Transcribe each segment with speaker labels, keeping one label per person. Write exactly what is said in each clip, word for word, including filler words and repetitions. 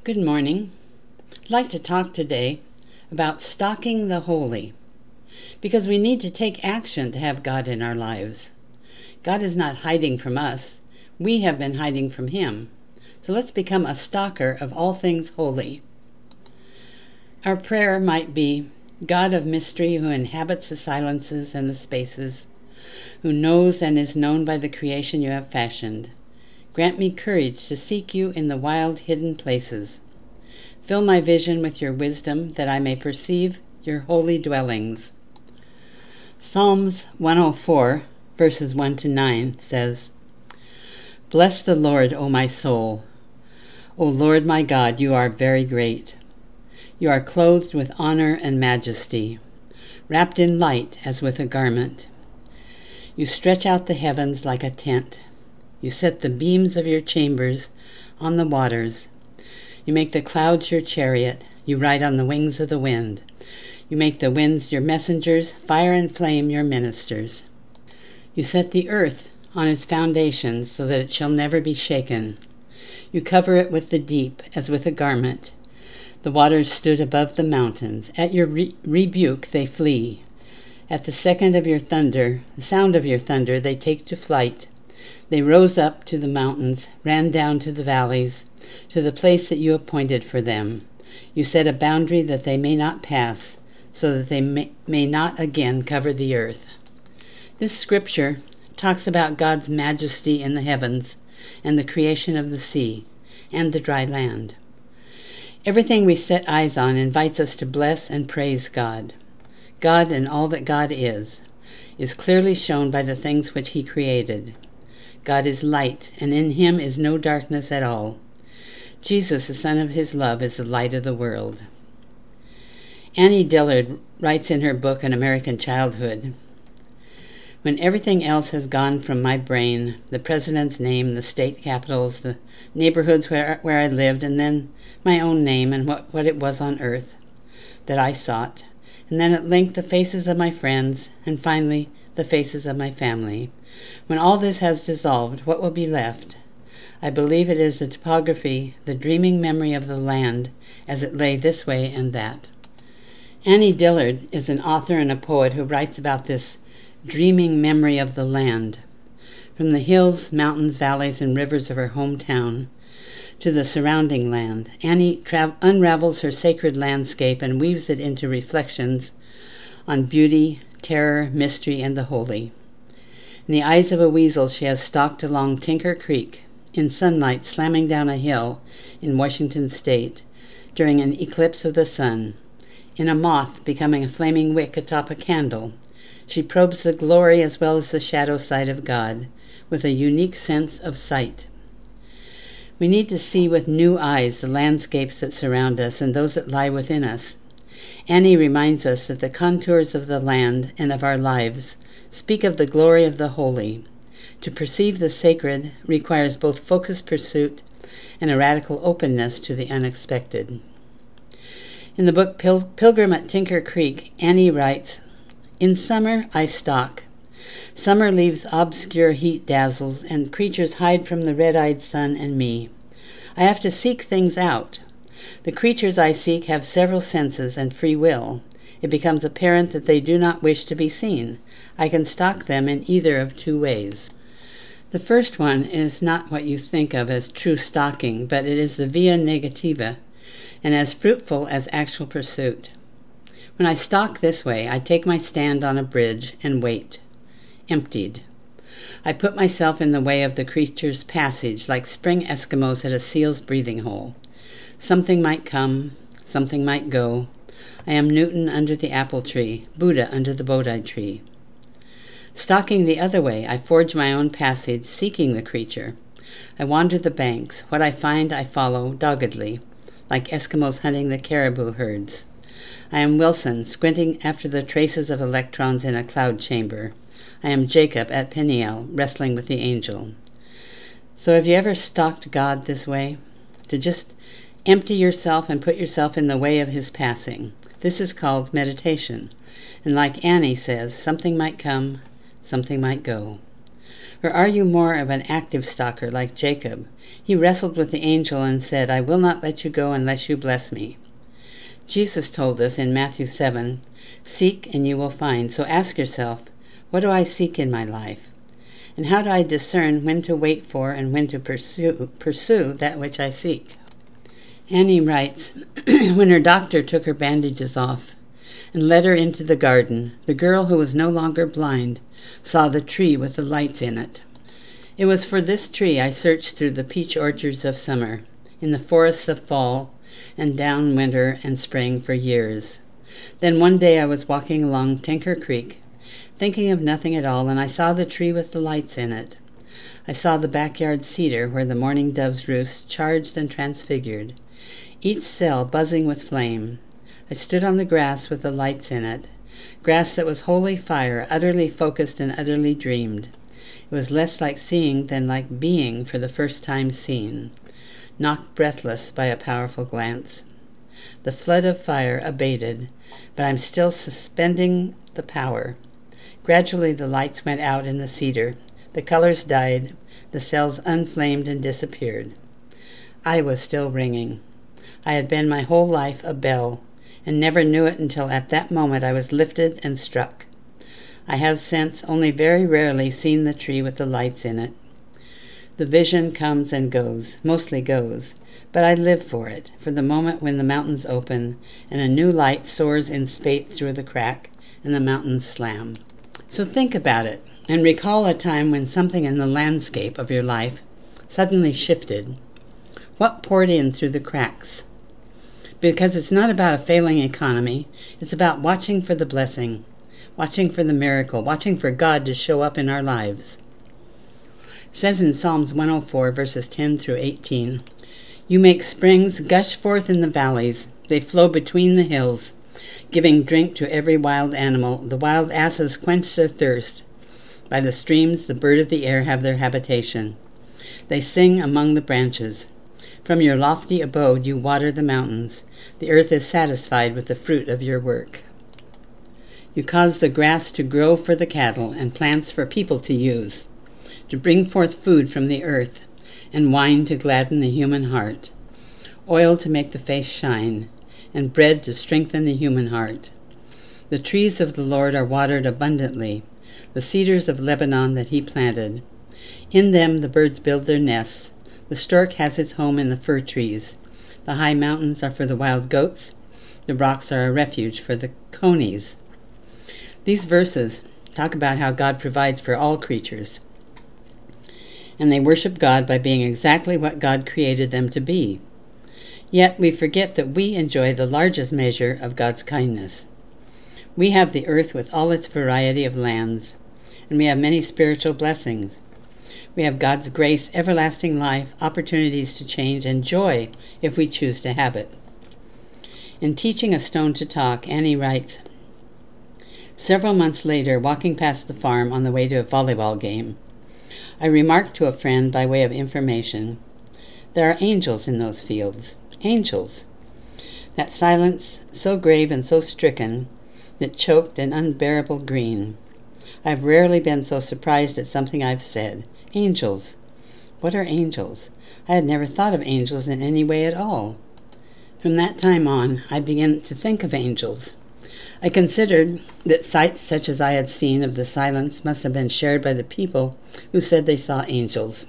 Speaker 1: Good morning. I'd like to talk today about stalking the holy, because we need to take action to have God in our lives. God is not hiding from us. We have been hiding from Him. So let's become a stalker of all things holy. Our prayer might be, God of mystery who inhabits the silences and the spaces, who knows and is known by the creation you have fashioned. Grant me courage to seek you in the wild hidden places. Fill my vision with your wisdom that I may perceive your holy dwellings. Psalms one oh four, verses one to nine says, Bless the Lord, O my soul. O Lord my God, you are very great. You are clothed with honor and majesty, wrapped in light as with a garment. You stretch out the heavens like a tent. You set the beams of your chambers on the waters. You make the clouds your chariot. You ride on the wings of the wind. You make the winds your messengers, fire and flame your ministers. You set the earth on its foundations so that it shall never be shaken. You cover it with the deep as with a garment. The waters stood above the mountains. At your re- rebuke they flee. At the second of your thunder, the sound of your thunder, they take to flight. They rose up to the mountains, ran down to the valleys, to the place that you appointed for them. You set a boundary that they may not pass, so that they may, may not again cover the earth. This scripture talks about God's majesty in the heavens and the creation of the sea and the dry land. Everything we set eyes on invites us to bless and praise God. God and all that God is, is clearly shown by the things which He created. God is light, and in Him is no darkness at all. Jesus, the Son of His love, is the light of the world. Annie Dillard writes in her book, An American Childhood, When everything else has gone from my brain, the president's name, the state capitals, the neighborhoods where, where I lived, and then my own name and what, what it was on earth that I sought, and then at length the faces of my friends, and finally the faces of my family. When all this has dissolved, what will be left? I believe it is the topography, the dreaming memory of the land as it lay this way and that. Annie Dillard is an author and a poet who writes about this dreaming memory of the land. From the hills, mountains, valleys, and rivers of her hometown to the surrounding land, Annie tra- unravels her sacred landscape and weaves it into reflections on beauty, terror, mystery, and the holy. In the eyes of a weasel, she has stalked along Tinker Creek, in sunlight slamming down a hill in Washington State during an eclipse of the sun. In a moth becoming a flaming wick atop a candle, she probes the glory as well as the shadow side of God with a unique sense of sight. We need to see with new eyes the landscapes that surround us and those that lie within us. Annie reminds us that the contours of the land and of our lives speak of the glory of the holy. To perceive the sacred requires both focused pursuit and a radical openness to the unexpected. In the book Pil- Pilgrim at Tinker Creek, Annie writes, In summer I stalk. Summer leaves obscure heat dazzles, and creatures hide from the red-eyed sun and me. I have to seek things out. The creatures I seek have several senses and free will. It becomes apparent that they do not wish to be seen. I can stalk them in either of two ways. The first one is not what you think of as true stalking, but it is the via negativa, and as fruitful as actual pursuit. When I stalk this way, I take my stand on a bridge and wait, emptied. I put myself in the way of the creature's passage, like spring Eskimos at a seal's breathing hole. Something might come, something might go. I am Newton under the apple tree, Buddha under the Bodhi tree. Stalking the other way, I forge my own passage, seeking the creature. I wander the banks. What I find I follow doggedly, like Eskimos hunting the caribou herds. I am Wilson, squinting after the traces of electrons in a cloud chamber. I am Jacob at Peniel, wrestling with the angel. So have you ever stalked God this way? To just empty yourself and put yourself in the way of His passing. This is called meditation. And like Annie says, something might come, something might go. Or are you more of an active stalker like Jacob? He wrestled with the angel and said, I will not let you go unless you bless me. Jesus told us in Matthew seven, seek and you will find. So ask yourself, what do I seek in my life? And how do I discern when to wait for and when to pursue, pursue that which I seek? Annie writes, when her doctor took her bandages off and led her into the garden, the girl who was no longer blind saw the tree with the lights in it. It was for this tree I searched through the peach orchards of summer, in the forests of fall, and down winter and spring for years. Then one day I was walking along Tinker Creek, thinking of nothing at all, and I saw the tree with the lights in it. I saw the backyard cedar where the mourning doves roost, charged and transfigured, each cell buzzing with flame. I stood on the grass with the lights in it, grass that was holy fire, utterly focused and utterly dreamed. It was less like seeing than like being for the first time seen, knocked breathless by a powerful glance. The flood of fire abated, but I'm still suspending the power. Gradually the lights went out in the cedar. The colors died. The cells unflamed and disappeared. I was still ringing. I had been my whole life a bell, and never knew it until at that moment I was lifted and struck. I have since only very rarely seen the tree with the lights in it. The vision comes and goes, mostly goes, but I live for it, for the moment when the mountains open and a new light soars in spate through the crack and the mountains slam. So think about it and recall a time when something in the landscape of your life suddenly shifted. What poured in through the cracks? Because it's not about a failing economy, it's about watching for the blessing, watching for the miracle, watching for God to show up in our lives. It says in Psalms one oh four, verses ten through eighteen, you make springs gush forth in the valleys, they flow between the hills, giving drink to every wild animal. The wild asses quench their thirst. By the streams the birds of the air have their habitation. They sing among the branches. From your lofty abode you water the mountains. The earth is satisfied with the fruit of your work. You cause the grass to grow for the cattle and plants for people to use, to bring forth food from the earth, and wine to gladden the human heart, oil to make the face shine, and bread to strengthen the human heart. The trees of the Lord are watered abundantly, the cedars of Lebanon that he planted. In them the birds build their nests. The stork has its home in the fir trees. The high mountains are for the wild goats. The rocks are a refuge for the conies. These verses talk about how God provides for all creatures, and they worship God by being exactly what God created them to be. Yet we forget that we enjoy the largest measure of God's kindness. We have the earth with all its variety of lands, and we have many spiritual blessings. We have God's grace, everlasting life, opportunities to change, and joy if we choose to have it. In Teaching a Stone to Talk, Annie writes, several months later, walking past the farm on the way to a volleyball game, I remarked to a friend by way of information, there are angels in those fields. Angels. That silence so grave and so stricken, that choked and unbearable green. I've rarely been so surprised at something I've said. Angels. What are angels? I had never thought of angels in any way at all. From that time on, I began to think of angels. I considered that sights such as I had seen of the silence must have been shared by the people who said they saw angels.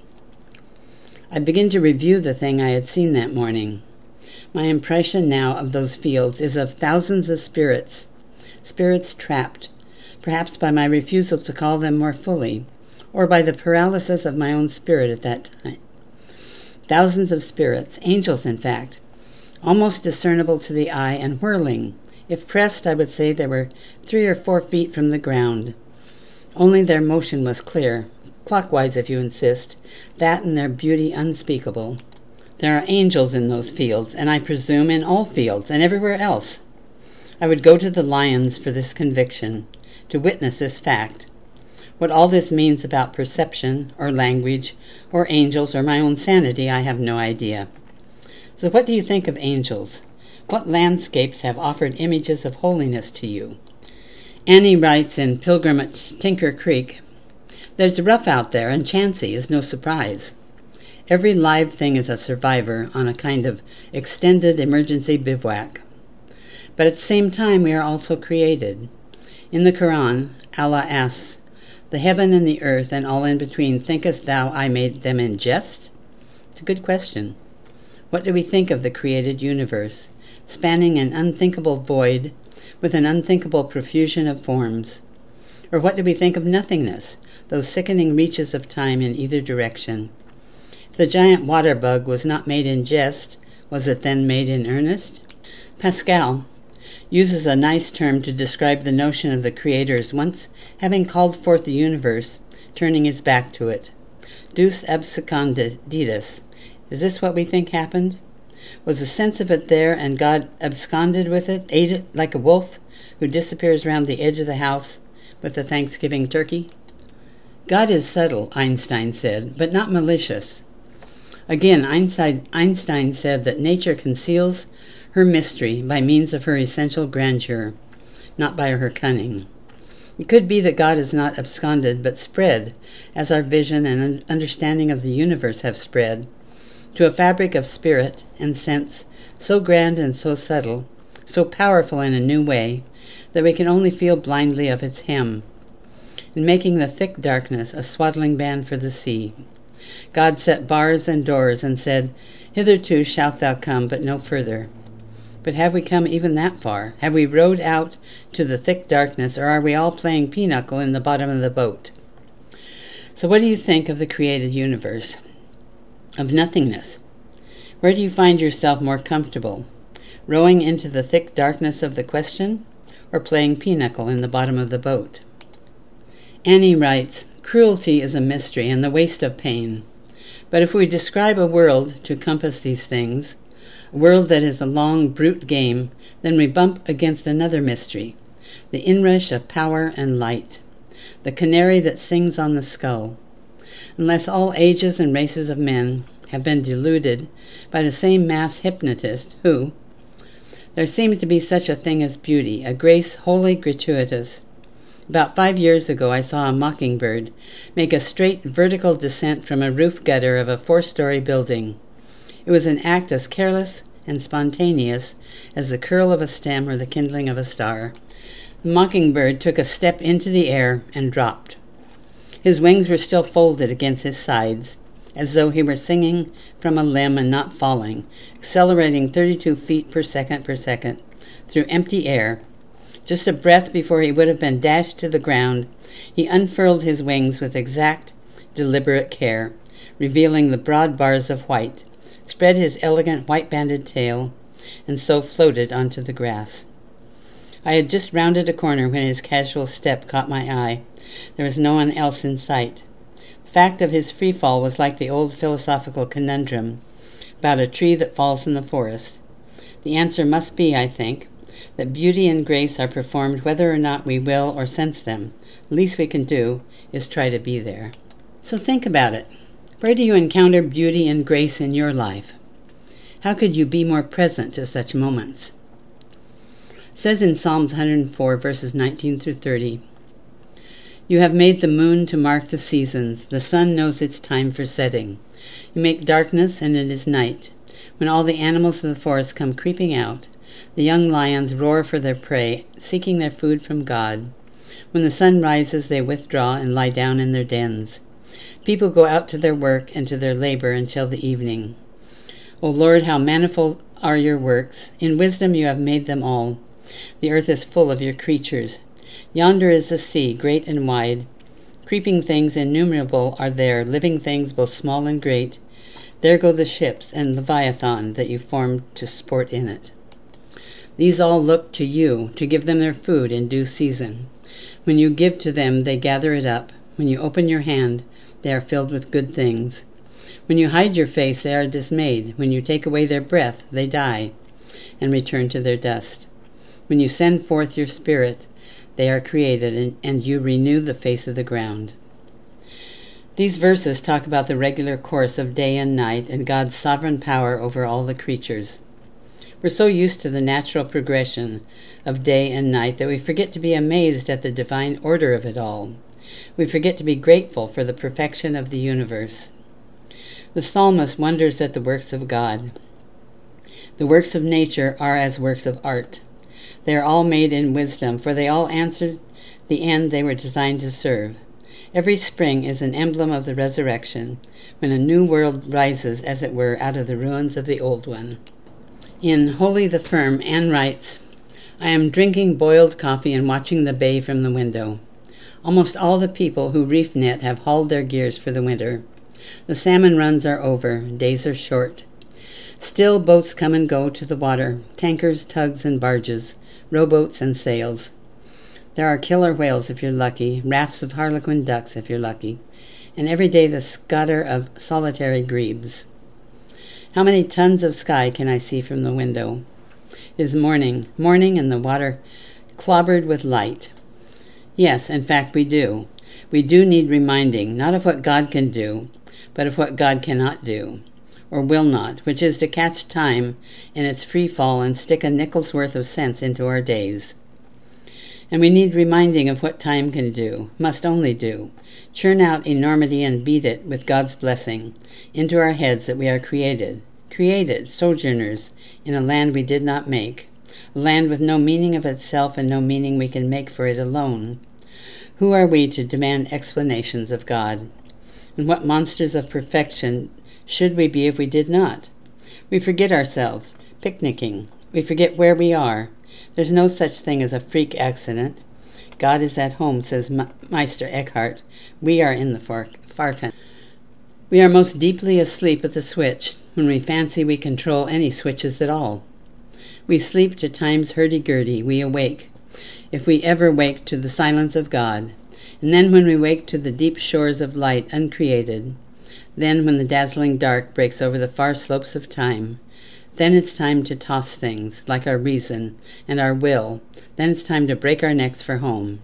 Speaker 1: I began to review the thing I had seen that morning. My impression now of those fields is of thousands of spirits, spirits trapped, perhaps by my refusal to call them more fully, or by the paralysis of my own spirit at that time. Thousands of spirits, angels in fact, almost discernible to the eye and whirling. If pressed, I would say they were three or four feet from the ground. Only their motion was clear, clockwise if you insist, that and their beauty unspeakable. There are angels in those fields, and I presume in all fields and everywhere else. I would go to the lions for this conviction, to witness this fact. What all this means about perception, or language, or angels, or my own sanity, I have no idea. So what do you think of angels? What landscapes have offered images of holiness to you? Annie writes in Pilgrim at Tinker Creek, That it's rough out there and chancy is no surprise. Every live thing is a survivor on a kind of extended emergency bivouac. But at the same time, we are also created. In the Quran, Allah asks, "The heaven and the earth and all in between, thinkest thou I made them in jest?" It's a good question. What do we think of the created universe, spanning an unthinkable void with an unthinkable profusion of forms? Or what do we think of nothingness, those sickening reaches of time in either direction? If the giant water bug was not made in jest, was it then made in earnest? Pascal uses a nice term to describe the notion of the Creator's once having called forth the universe, turning his back to it. Deus absconditus. Is this what we think happened? Was the sense of it there and God absconded with it, ate it like a wolf who disappears round the edge of the house with the Thanksgiving turkey? God is subtle, Einstein said, but not malicious. Again, Einstein said that nature conceals her mystery by means of her essential grandeur, not by her cunning. It could be that God is not absconded, but spread, as our vision and understanding of the universe have spread, to a fabric of spirit and sense so grand and so subtle, so powerful in a new way, that we can only feel blindly of its hem, in making the thick darkness a swaddling band for the sea. God set bars and doors and said, "Hitherto shalt thou come, but no further." But have we come even that far? Have we rowed out to the thick darkness, or are we all playing pinochle in the bottom of the boat? So what do you think of the created universe? Of nothingness? Where do you find yourself more comfortable? Rowing into the thick darkness of the question, or playing pinochle in the bottom of the boat? Annie writes, "Cruelty is a mystery and the waste of pain. But if we describe a world to compass these things, a world that is a long brute game, then we bump against another mystery, the inrush of power and light, the canary that sings on the skull. Unless all ages and races of men have been deluded by the same mass hypnotist who, there seems to be such a thing as beauty, a grace wholly gratuitous. About five years ago I saw a mockingbird make a straight vertical descent from a roof gutter of a four-story building. It was an act as careless and spontaneous as the curl of a stem or the kindling of a star. The mockingbird took a step into the air and dropped. His wings were still folded against his sides, as though he were singing from a limb and not falling, accelerating thirty-two feet per second per second through empty air. Just a breath before he would have been dashed to the ground, he unfurled his wings with exact, deliberate care, revealing the broad bars of white, spread his elegant white-banded tail, and so floated onto the grass. I had just rounded a corner when his casual step caught my eye. There was no one else in sight. The fact of his free fall was like the old philosophical conundrum about a tree that falls in the forest. The answer must be, I think, that beauty and grace are performed whether or not we will or sense them. The least we can do is try to be there. So think about it. Where do you encounter beauty and grace in your life? How could you be more present to such moments? It says in Psalms one hundred four, verses nineteen through thirty, "You have made the moon to mark the seasons. The sun knows its time for setting. You make darkness, and it is night. When all the animals of the forest come creeping out, the young lions roar for their prey, seeking their food from God. When the sun rises, they withdraw and lie down in their dens. People go out to their work and to their labor until the evening. O Lord, how manifold are your works. In wisdom you have made them all. The earth is full of your creatures. Yonder is the sea, great and wide. Creeping things innumerable are there, living things both small and great. There go the ships and Leviathan that you formed to sport in it. These all look to you to give them their food in due season. When you give to them, they gather it up. When you open your hand, they are filled with good things. When you hide your face, they are dismayed. When you take away their breath, they die and return to their dust. When you send forth your spirit, they are created, and, and you renew the face of the ground." These verses talk about the regular course of day and night and God's sovereign power over all the creatures. We're so used to the natural progression of day and night that we forget to be amazed at the divine order of it all. We forget to be grateful for the perfection of the universe. The psalmist wonders at the works of God. The works of nature are as works of art. They are all made in wisdom, for they all answer the end they were designed to serve. Every spring is an emblem of the resurrection, when a new world rises, as it were, out of the ruins of the old one. In Holy the Firm, Anne writes, I am drinking boiled coffee and watching the bay from the window. Almost all the people who reef net have hauled their gears for the winter. The salmon runs are over, days are short. Still boats come and go to the water, tankers, tugs, and barges, rowboats and sails. There are killer whales if you're lucky, rafts of harlequin ducks if you're lucky, and every day the scutter of solitary grebes. How many tons of sky can I see from the window? It is morning, morning and the water clobbered with light. Yes, in fact we do. We do need reminding, not of what God can do, but of what God cannot do, or will not, which is to catch time in its free fall and stick a nickel's worth of sense into our days. And we need reminding of what time can do, must only do, churn out enormity and beat it with God's blessing into our heads that we are created, created sojourners in a land we did not make, a land with no meaning of itself and no meaning we can make for it alone. Who are we to demand explanations of God? And what monsters of perfection should we be if we did not? We forget ourselves, picnicking. We forget where we are. There's no such thing as a freak accident. God is at home, says Meister Eckhart. We are in the far, far country. We are most deeply asleep at the switch when we fancy we control any switches at all. We sleep to time's hurdy-gurdy. We awake, if we ever wake, to the silence of God. And then when we wake to the deep shores of light uncreated, then when the dazzling dark breaks over the far slopes of time, then it's time to toss things, like our reason and our will. Then it's time to break our necks for home.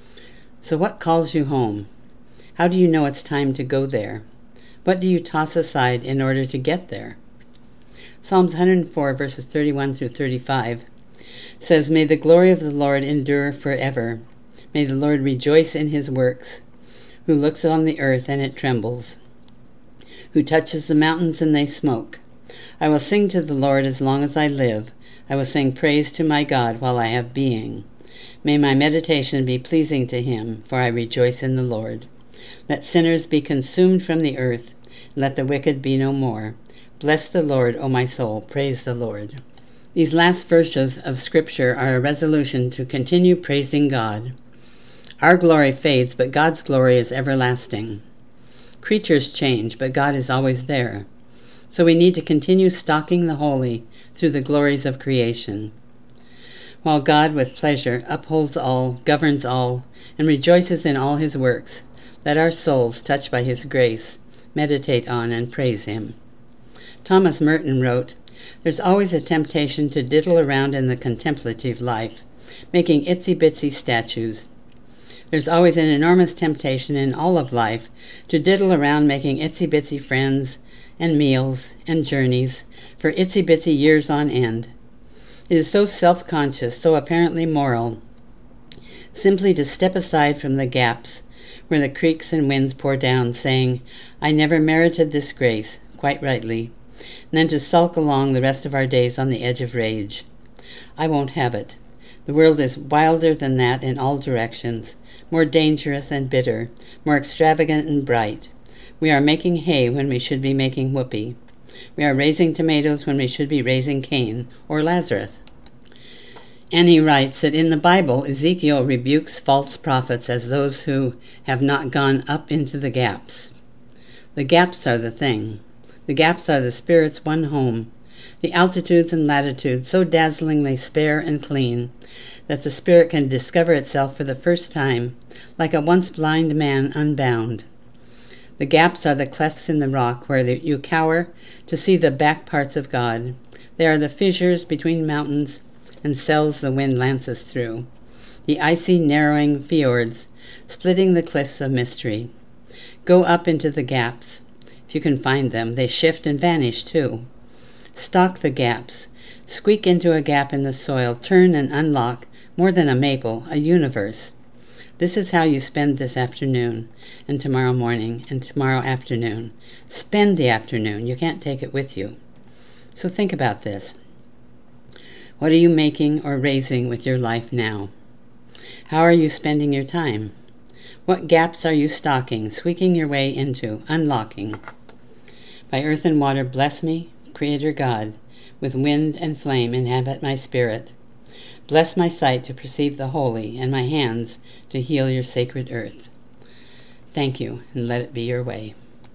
Speaker 1: So what calls you home? How do you know it's time to go there? What do you toss aside in order to get there? Psalms one hundred four, verses thirty-one through thirty-five, says, May the glory of the Lord endure forever. May the Lord rejoice in his works, who looks on the earth and it trembles, who touches the mountains and they smoke. I will sing to the Lord as long as I live. I will sing praise to my God while I have being. May my meditation be pleasing to him, for I rejoice in the Lord. Let sinners be consumed from the earth. Let the wicked be no more. Bless the Lord, O my soul. Praise the Lord. These last verses of Scripture are a resolution to continue praising God. Our glory fades, but God's glory is everlasting. Creatures change, but God is always there. So we need to continue stalking the holy through the glories of creation. While God with pleasure upholds all, governs all, and rejoices in all his works, let our souls, touched by his grace, meditate on and praise him. Thomas Merton wrote, There's always a temptation to diddle around in the contemplative life, making itsy-bitsy statues. There's always an enormous temptation in all of life to diddle around making itsy-bitsy friends and meals and journeys for itsy-bitsy years on end. It is so self-conscious, so apparently moral, simply to step aside from the gaps where the creeks and winds pour down, saying, I never merited this grace, quite rightly, and then to sulk along the rest of our days on the edge of rage. I won't have it. The world is wilder than that in all directions, more dangerous and bitter, more extravagant and bright. We are making hay when we should be making whoopee. We are raising tomatoes when we should be raising Cain or Lazarus. And he writes that in the Bible, Ezekiel rebukes false prophets as those who have not gone up into the gaps. The gaps are the thing. The gaps are the Spirit's one home, the altitudes and latitudes so dazzlingly spare and clean that the Spirit can discover itself for the first time, like a once blind man unbound. The gaps are the clefts in the rock where you cower to see the back parts of God. They are the fissures between mountains and cells the wind lances through, the icy, narrowing fjords, splitting the cliffs of mystery. Go up into the gaps. If you can find them, they shift and vanish too. Stalk the gaps. Squeak into a gap in the soil. Turn and unlock, more than a maple, a universe. This is how you spend this afternoon and tomorrow morning and tomorrow afternoon. Spend the afternoon. You can't take it with you. So think about this. What are you making or raising with your life now? How are you spending your time? What gaps are you stocking, squeaking your way into, unlocking? By earth and water bless me, Creator God, with wind and flame inhabit my spirit. Bless my sight to perceive the holy, and my hands to heal your sacred earth. Thank you, and let it be your way.